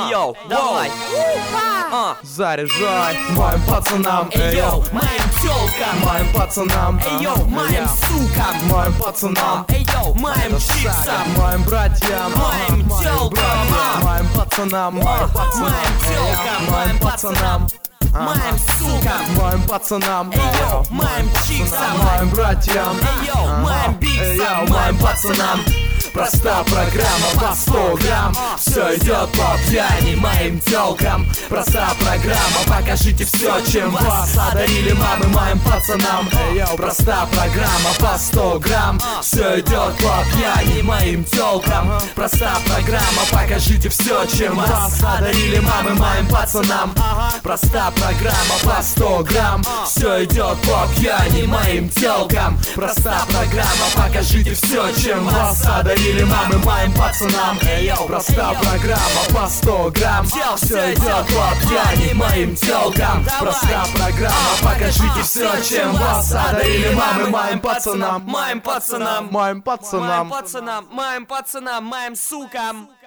Эй, йоу, давай. Заряжай моим пацанам, Эй, йоу, моим тёлкам, моим пацанам, эй, йоу, моим сукам, моим пацанам, эй, йоу, моим чиксам, моим братьям, моим тёлкам, моим пацанам, моим тёлкам, моим пацанам, моим сукам, моим пацанам, эй, йоу, моим чиксам, моим братьям, эй, йоу, моим биксам, моим пацанам. Проста программа по 100 грамм. Все идет по пьяни моим тёлкам. Проста программа, покажите все, чем вас одарили мамы моим пацанам. Проста программа по 100 грамм. Все идет по пьяни моим тёлкам. Проста программа, покажите все, чем вас одарили мамы моим пацанам. Проста программа по 100 грамм. Все идет по пьяни моим тёлкам. Проста программа, покажите все, чем вас одарили мамы моим пацанам. Проста программа по 100 грамм. Все идет по пьяни моим тёлкам. Проста программа, покажите все, чем вас одарили мамы моим пацанам. моим пацанам, Моим пацанам. моим пацанам, моим пацанам, моим сукам.